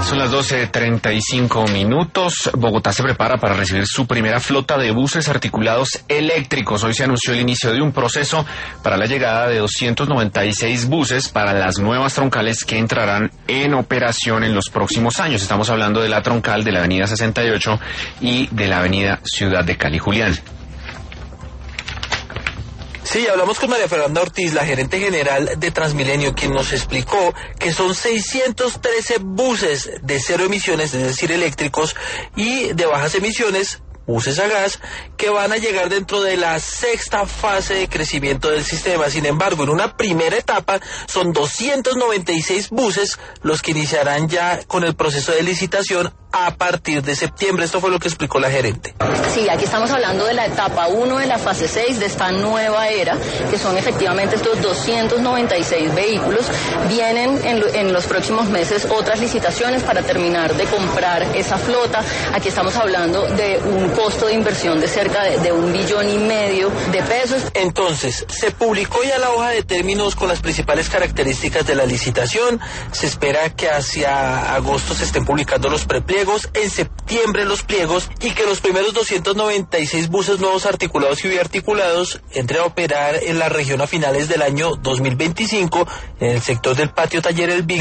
Son las 12:35. Bogotá se prepara para recibir su primera flota de buses articulados eléctricos. Hoy se anunció el inicio de un proceso para la llegada de 296 buses para las nuevas troncales que entrarán en operación en los próximos años. Estamos hablando de la troncal de la avenida 68 y de la avenida Ciudad de Cali. Julián. Sí, hablamos con María Fernanda Ortiz, la gerente general de Transmilenio, quien nos explicó que son 613 buses de cero emisiones, es decir, eléctricos, y de bajas emisiones, buses a gas, que van a llegar dentro de la sexta fase de crecimiento del sistema. Sin embargo, en una primera etapa son 296 buses los que iniciarán ya con el proceso de licitación a partir de septiembre. Esto fue lo que explicó la gerente. Sí, aquí estamos hablando de la etapa 1 de la fase 6 de esta nueva era, que son efectivamente estos 296 vehículos. Vienen en los próximos meses otras licitaciones para terminar de comprar esa flota. Aquí estamos hablando de un costo de inversión de cerca de 1,5 billones de pesos. Entonces, se publicó ya la hoja de términos con las principales características de la licitación. Se espera que hacia agosto se estén publicando los prepliegos, en septiembre los pliegos, y que los primeros 296 buses nuevos articulados y biarticulados entren a operar en la región a finales del año 2025 en el sector del Patio Taller El Vigo.